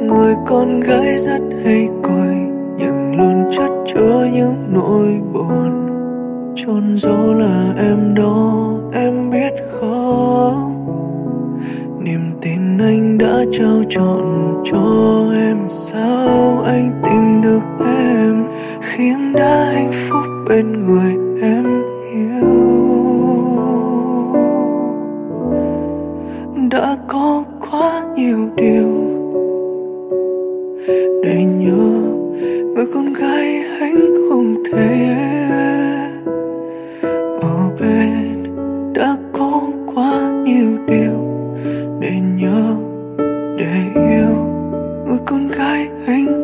người con gái rất hay cười, nhưng luôn chất chứa những nỗi buồn. Chôn giấu là em đó, em biết không? Niềm tin anh đã trao trọn cho em, sao anh tìm được em khi em đã hạnh phúc bên người em yêu? Đã có quá nhiều điều để nhớ, người con gái hạnh không thể ở bên. Đã có quá nhiều điều để nhớ, để yêu, người con gái hạnh